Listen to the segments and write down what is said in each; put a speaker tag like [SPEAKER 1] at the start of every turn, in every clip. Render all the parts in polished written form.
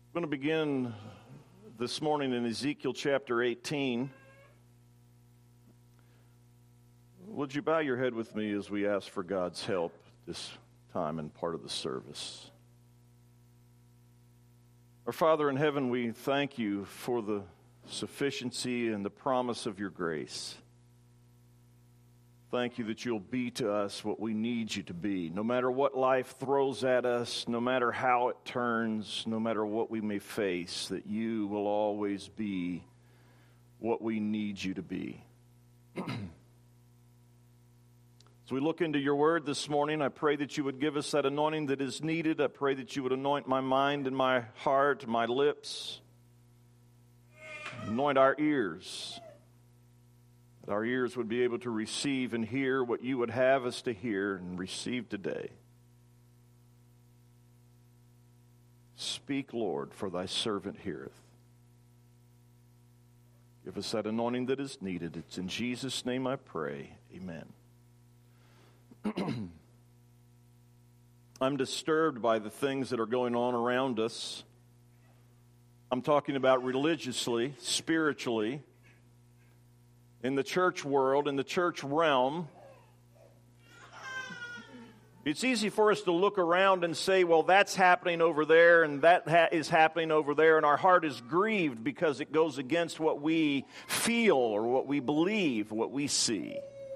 [SPEAKER 1] I'm going to begin this morning in Ezekiel chapter 18. Would you bow your head with me as we ask for God's help this time and part of the service? Our Father in heaven, we thank you for the sufficiency and the promise of your grace. Thank you that you'll be to us what we need you to be. No matter what life throws at us, no matter how it turns, no matter what we may face, that you will always be what we need you to be. As we look into your word this morning, I pray that you would give us that anointing that is needed. I pray that you would anoint my mind and my heart, my lips. Anoint our ears. That our ears would be able to receive and hear what you would have us to hear and receive today. Speak, Lord, for thy servant heareth. Give us that anointing that is needed. It's in Jesus' name I pray. Amen. I'm disturbed by the things that are going on around us. I'm talking about religiously, spiritually, in the church world, in the church realm. It's easy for us to look around and say, well, that's happening over there and that is happening over there, and our heart is grieved because it goes against what we feel or what we believe, what we see.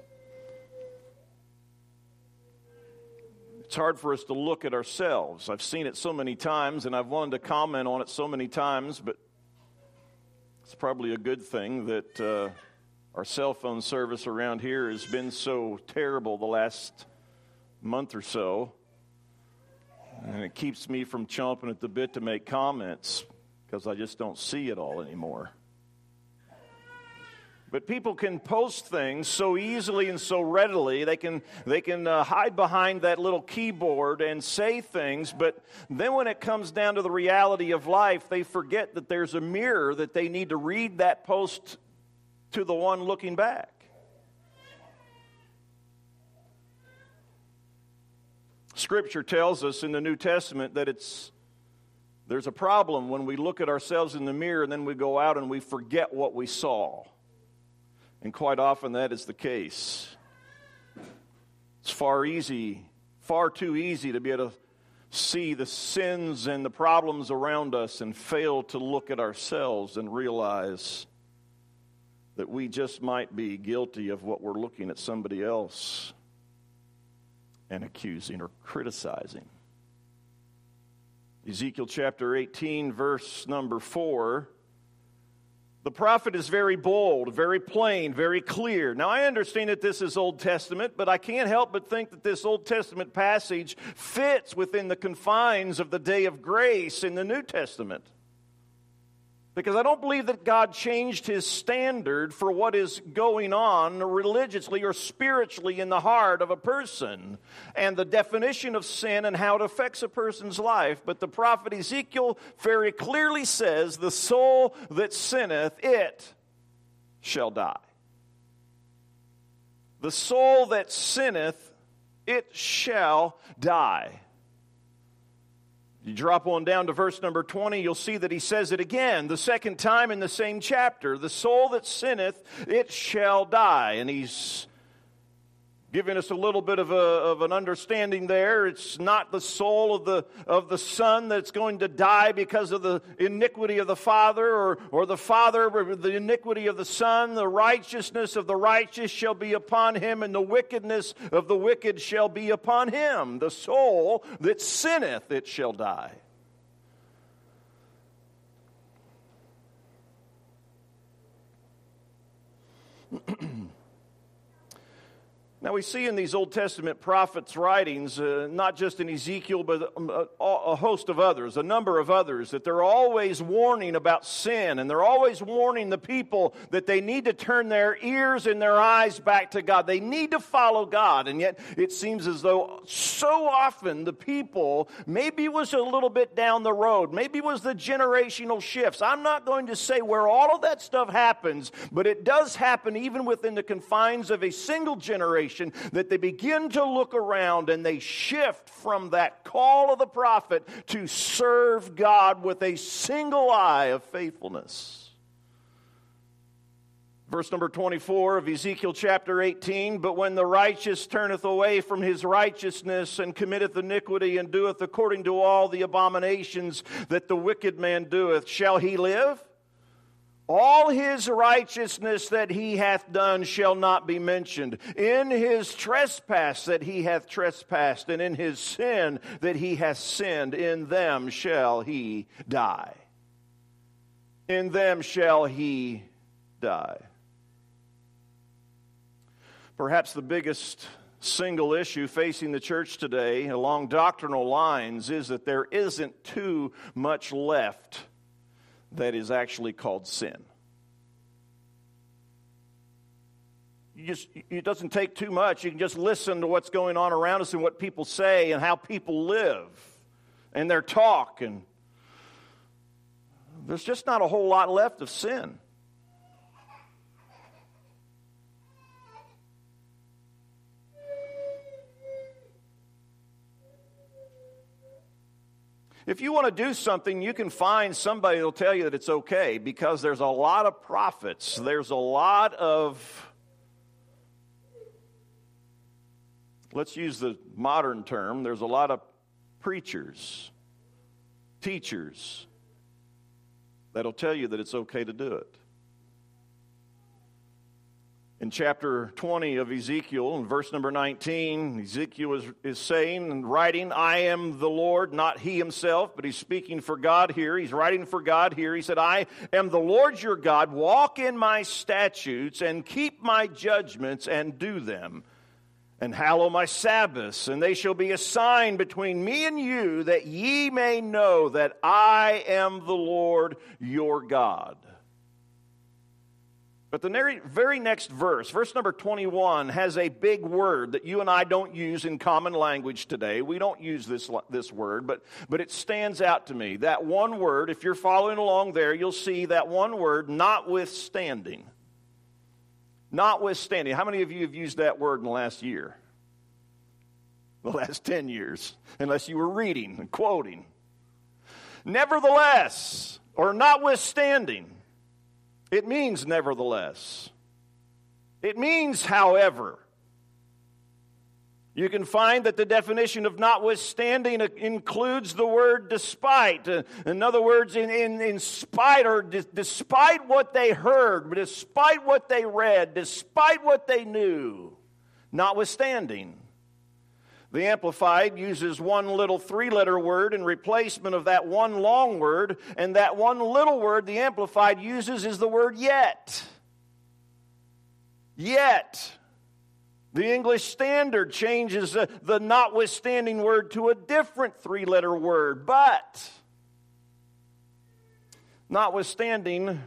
[SPEAKER 1] It's hard for us to look at ourselves. I've seen it so many times, and I've wanted to comment on it so many times, but it's probably a good thing that our cell phone service around here has been so terrible the last month or so, and it keeps me from chomping at the bit to make comments because I just don't see it all anymore. But people can post things so easily and so readily. They can hide behind that little keyboard and say things, but then when it comes down to the reality of life, they forget that there's a mirror that they need to read that post to the one looking back. Scripture tells us in the New Testament that there's a problem when we look at ourselves in the mirror and then we go out and we forget what we saw. And quite often that is the case. It's far too easy to be able to see the sins and the problems around us and fail to look at ourselves and realize that we just might be guilty of what we're looking at somebody else and accusing or criticizing. Ezekiel chapter 18, verse number 4. The prophet is very bold, very plain, very clear. Now, I understand that this is Old Testament, but I can't help but think that this Old Testament passage fits within the confines of the day of grace in the New Testament. Because I don't believe that God changed his standard for what is going on religiously or spiritually in the heart of a person and the definition of sin and how it affects a person's life. But the prophet Ezekiel very clearly says, the soul that sinneth, it shall die. The soul that sinneth, it shall die. You drop on down to verse number 20, you'll see that he says it again, the second time in the same chapter. The soul that sinneth, it shall die. And he's giving us a little bit of an understanding there. It's not the soul of the son that's going to die because of the iniquity of the father, or the father, the iniquity of the son. The righteousness of the righteous shall be upon him, and the wickedness of the wicked shall be upon him. The soul that sinneth, it shall die. Now we see in these Old Testament prophets' writings, not just in Ezekiel, but a host of others, a number of others, that they're always warning about sin, and they're always warning the people that they need to turn their ears and their eyes back to God. They need to follow God, and yet it seems as though so often the people, maybe it was a little bit down the road, maybe it was the generational shifts. I'm not going to say where all of that stuff happens, but it does happen even within the confines of a single generation. generation that they begin to look around and they shift from that call of the prophet to serve God with a single eye of faithfulness. Verse number 24 of Ezekiel chapter 18, "But when the righteous turneth away from his righteousness and committeth iniquity and doeth according to all the abominations that the wicked man doeth, shall he live? All his righteousness that he hath done shall not be mentioned. In his trespass that he hath trespassed, and in his sin that he hath sinned, in them shall he die." In them shall he die. Perhaps the biggest single issue facing the church today along doctrinal lines is that there isn't too much left that is actually called sin. It doesn't take too much. You can just listen to what's going on around us and what people say and how people live and their talk. And there's just not a whole lot left of sin. If you want to do something, you can find somebody that will tell you that it's okay, because there's a lot of prophets. There's a lot of, let's use the modern term, there's a lot of preachers, teachers, that'll tell you that it's okay to do it. In chapter 20 of Ezekiel, in verse number 19, Ezekiel is saying and writing, "I am the Lord," not he himself, but he's speaking for God here. He's writing for God here. He said, "I am the Lord your God. Walk in my statutes and keep my judgments and do them. And hallow my Sabbaths, and they shall be a sign between me and you, that ye may know that I am the Lord your God." But the very next verse, verse number 21, has a big word that you and I don't use in common language today. We don't use this word, but it stands out to me. That one word, if you're following along there, you'll see that one word, notwithstanding. Notwithstanding. How many of you have used that word in the last year? The last 10 years, unless you were reading and quoting. Nevertheless, or notwithstanding. It means nevertheless. It means however. You can find that the definition of notwithstanding includes the word despite. In other words, in spite, or despite what they heard, despite what they read, despite what they knew, notwithstanding. The Amplified uses one little three-letter word in replacement of that one long word, and that one little word the Amplified uses is the word yet. Yet. The English Standard changes the notwithstanding word to a different three-letter word, but. Notwithstanding,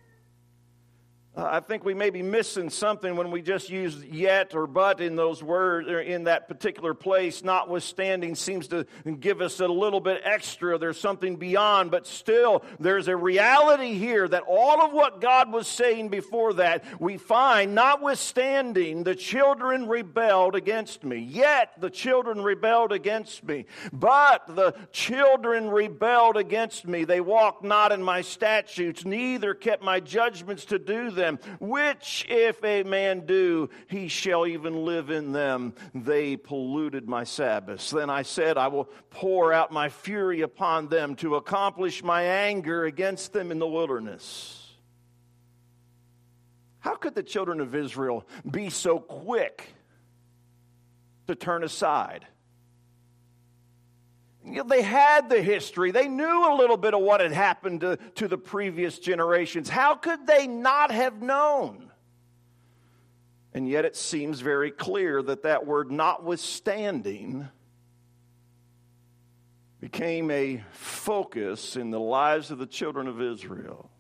[SPEAKER 1] I think we may be missing something when we just use yet or but in those words, or in that particular place. Notwithstanding seems to give us a little bit extra. There's something beyond, but still there's a reality here that all of what God was saying before that, we find, notwithstanding, the children rebelled against me. Yet the children rebelled against me. But the children rebelled against me. They walked not in my statutes, neither kept my judgments to do them. Which if a man do, he shall even live in them. They polluted my Sabbaths. Then I said, I will pour out my fury upon them to accomplish my anger against them in the wilderness. How could the children of Israel be so quick to turn aside? You know, they had the history. They knew a little bit of what had happened to the previous generations. How could they not have known? And yet it seems very clear that that word notwithstanding became a focus in the lives of the children of Israel.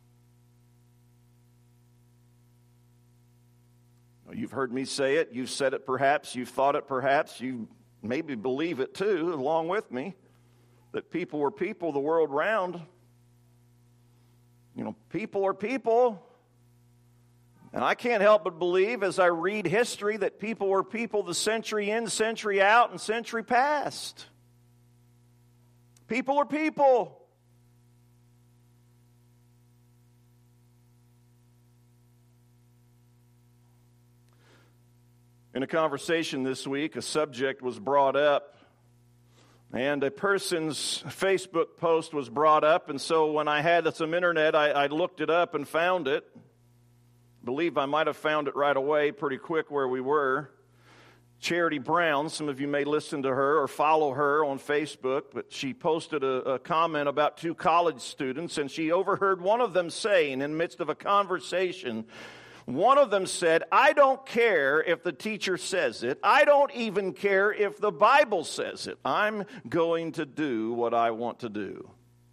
[SPEAKER 1] You've heard me say it. You've said it perhaps. You've thought it perhaps. You maybe believe it too, along with me. That people were people the world round. You know, people are people. And I can't help but believe as I read history that people were people the century in, century out, and century past. People are people. In a conversation this week, a subject was brought up, and a person's Facebook post was brought up, and so when I had some internet, I looked it up and found it. I believe I might have found it right away, pretty quick where we were. Charity Brown, some of you may listen to her or follow her on Facebook, but she posted a comment about two college students, and she overheard one of them saying in the midst of a conversation, one of them said, "I don't care if the teacher says it. I don't even care if the Bible says it. I'm going to do what I want to do."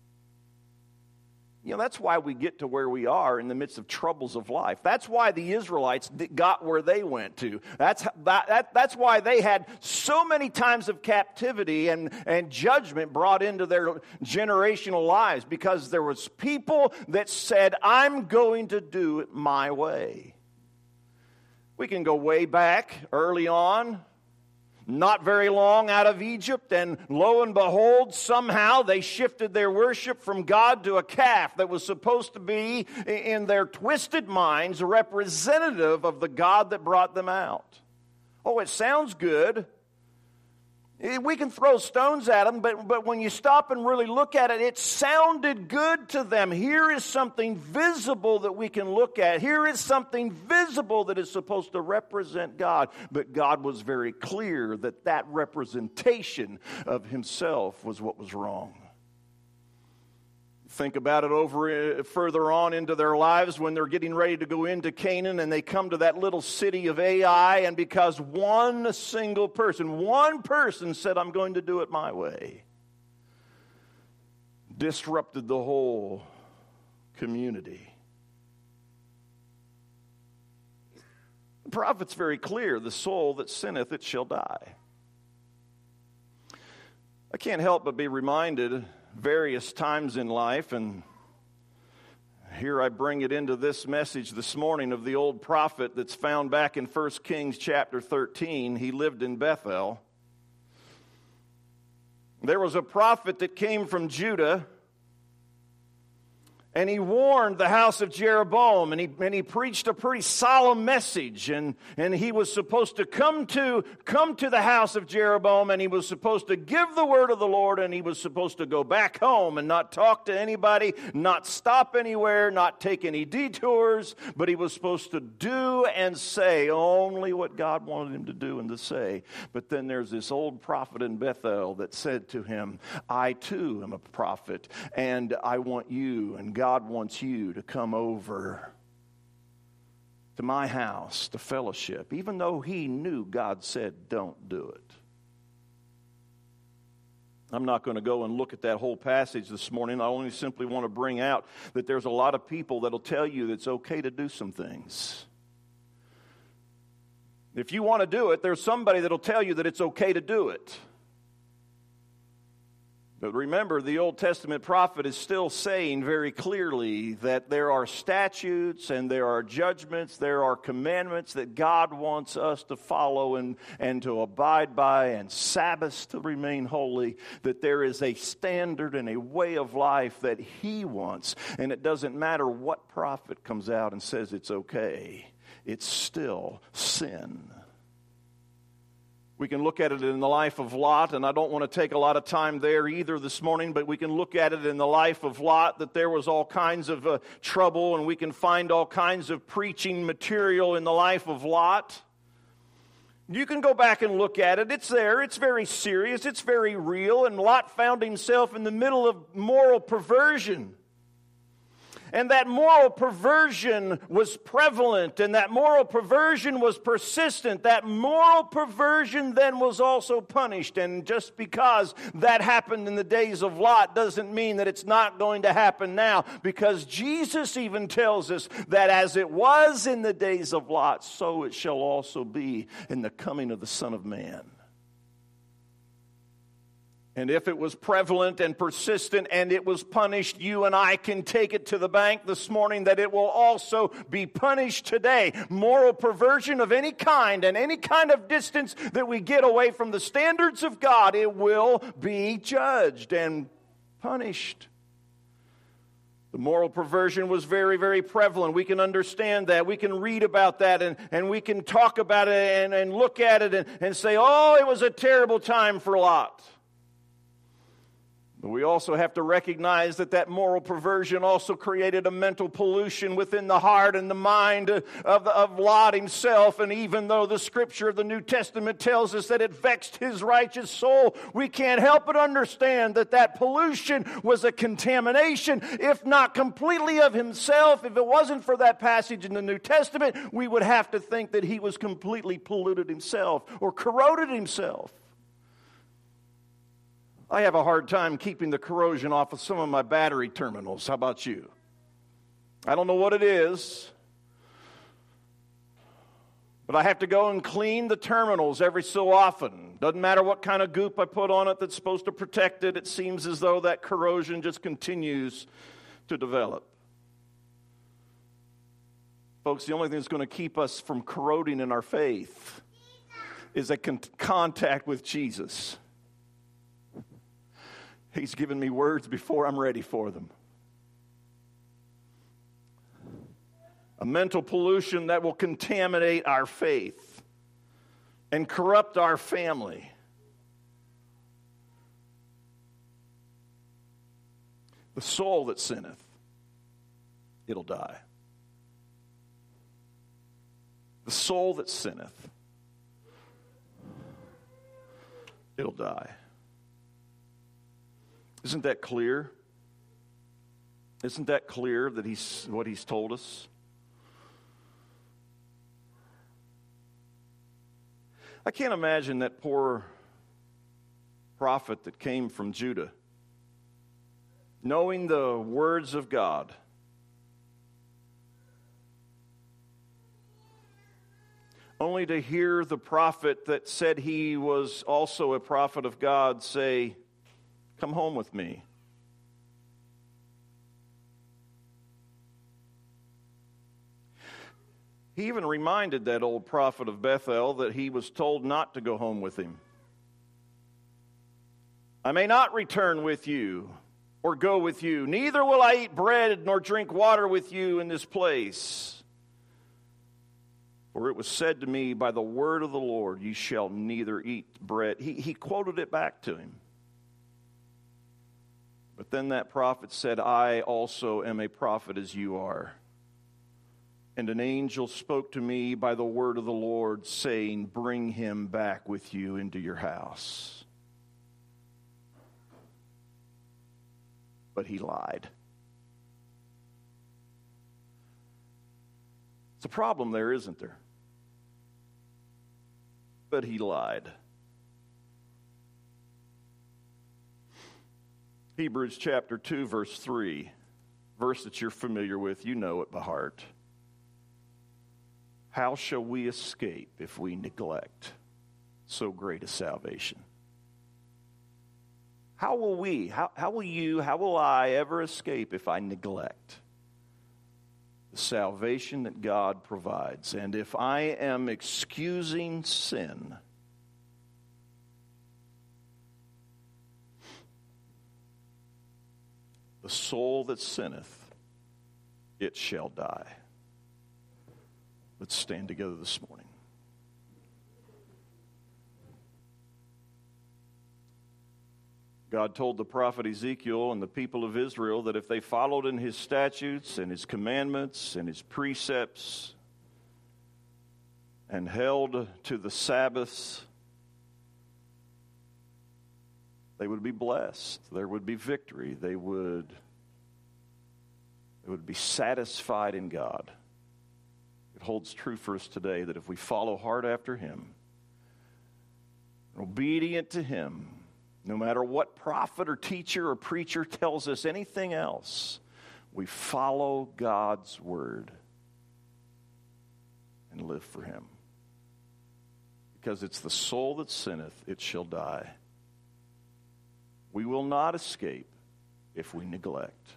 [SPEAKER 1] You know, that's why we get to where we are in the midst of troubles of life. That's why the Israelites got where they went to. That's why they had so many times of captivity and judgment brought into their generational lives, because there was people that said, "I'm going to do it my way." We can go way back early on, not very long out of Egypt, and lo and behold, somehow they shifted their worship from God to a calf that was supposed to be, in their twisted minds, a representative of the God that brought them out. Oh, it sounds good. We can throw stones at them, but when you stop and really look at it, it sounded good to them. Here is something visible that we can look at. Here is something visible that is supposed to represent God. But God was very clear that that representation of himself was what was wrong. Think about it over further on into their lives when they're getting ready to go into Canaan, and they come to that little city of Ai, and because one single person, one person said, "I'm going to do it my way," disrupted the whole community. The prophet's very clear, "The soul that sinneth, it shall die." I can't help but be reminded various times in life, and here I bring it into this message this morning, of the old prophet that's found back in 1 Kings chapter 13. He lived in Bethel. There was a prophet that came from Judah, and he warned the house of Jeroboam, and he preached a pretty solemn message, and he was supposed to come to the house of Jeroboam, and he was supposed to give the word of the Lord, and he was supposed to go back home and not talk to anybody, not stop anywhere, not take any detours, but he was supposed to do and say only what God wanted him to do and to say. But then there's this old prophet in Bethel that said to him, "I too am a prophet, and I want you, and God wants you to come over to my house to fellowship," even though he knew God said, "Don't do it." I'm not going to go and look at that whole passage this morning. I only simply want to bring out that there's a lot of people that'll tell you that it's okay to do some things. If you want to do it, there's somebody that'll tell you that it's okay to do it. But remember, the Old Testament prophet is still saying very clearly that there are statutes and there are judgments, there are commandments that God wants us to follow and to abide by, and Sabbaths to remain holy, that there is a standard and a way of life that he wants. And it doesn't matter what prophet comes out and says it's okay, it's still sin. We can look at it in the life of Lot, and I don't want to take a lot of time there either this morning, but we can look at it in the life of Lot, that there was all kinds of trouble, and we can find all kinds of preaching material in the life of Lot. You can go back and look at it. It's there. It's very serious. It's very real, and Lot found himself in the middle of moral perversion. And that moral perversion was prevalent, and that moral perversion was persistent. That moral perversion then was also punished. And just because that happened in the days of Lot doesn't mean that it's not going to happen now, because Jesus even tells us that as it was in the days of Lot, so it shall also be in the coming of the Son of Man. And if it was prevalent and persistent and it was punished, you and I can take it to the bank this morning that it will also be punished today. Moral perversion of any kind and any kind of distance that we get away from the standards of God, it will be judged and punished. The moral perversion was very, very prevalent. We can understand that. We can read about that and we can talk about it and look at it and say, oh, it was a terrible time for Lot. But we also have to recognize that moral perversion also created a mental pollution within the heart and the mind of Lot himself. And even though the scripture of the New Testament tells us that it vexed his righteous soul, we can't help but understand that pollution was a contamination, if not completely of himself. If it wasn't for that passage in the New Testament, we would have to think that he was completely polluted himself or corroded himself. I have a hard time keeping the corrosion off of some of my battery terminals. How about you? I don't know what it is, but I have to go and clean the terminals every so often. Doesn't matter what kind of goop I put on it that's supposed to protect it. It seems as though that corrosion just continues to develop. Folks, the only thing that's going to keep us from corroding in our faith is a contact with Jesus. He's given me words before I'm ready for them. A mental pollution that will contaminate our faith and corrupt our family. The soul that sinneth, it'll die. The soul that sinneth, it'll die. Isn't that clear? Isn't that clear that what he's told us? I can't imagine that poor prophet that came from Judah, knowing the words of God, only to hear the prophet that said he was also a prophet of God say, "Come home with me." He even reminded that old prophet of Bethel that he was told not to go home with him. "I may not return with you or go with you. Neither will I eat bread nor drink water with you in this place. For it was said to me by the word of the Lord, you shall neither eat bread." He quoted it back to him. But then that prophet said, "I also am a prophet as you are. And an angel spoke to me by the word of the Lord, saying, bring him back with you into your house." But he lied. It's a problem there, isn't there? But he lied. Hebrews chapter 2, verse 3, verse that you're familiar with, you know it by heart. How shall we escape if we neglect so great a salvation? How will we, how will you, how will I ever escape if I neglect the salvation that God provides? And if I am excusing sin, the soul that sinneth, it shall die. Let's stand together this morning. God told the prophet Ezekiel and the people of Israel that if they followed in his statutes and his commandments and his precepts and held to the Sabbaths, they would be blessed. There would be victory. They would be satisfied in God. It holds true for us today that if we follow hard after him, obedient to him, no matter what prophet or teacher or preacher tells us anything else, we follow God's word and live for him. Because it's the soul that sinneth, it shall die. We will not escape if we neglect.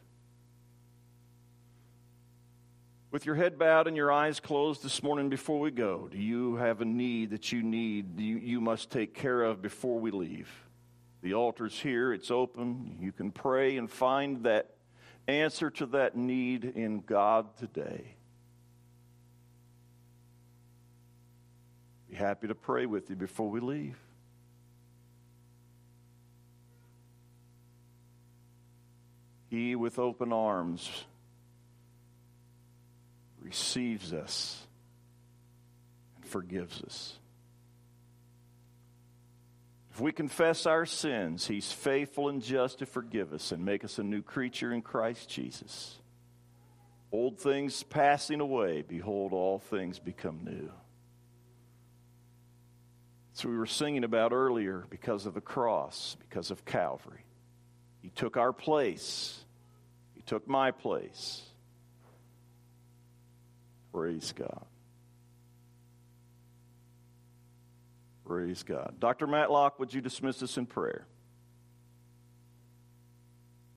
[SPEAKER 1] With your head bowed and your eyes closed this morning before we go, do you have a need that you must take care of before we leave? The altar's here, it's open. You can pray and find that answer to that need in God today. Be happy to pray with you before we leave. He with open arms receives us and forgives us. If we confess our sins, He's faithful and just to forgive us and make us a new creature in Christ Jesus. Old things passing away, behold, all things become new. So we were singing about earlier, because of the cross, because of Calvary. He took our place. He took my place. Praise God. Praise God. Dr. Matlock, would you dismiss us in prayer?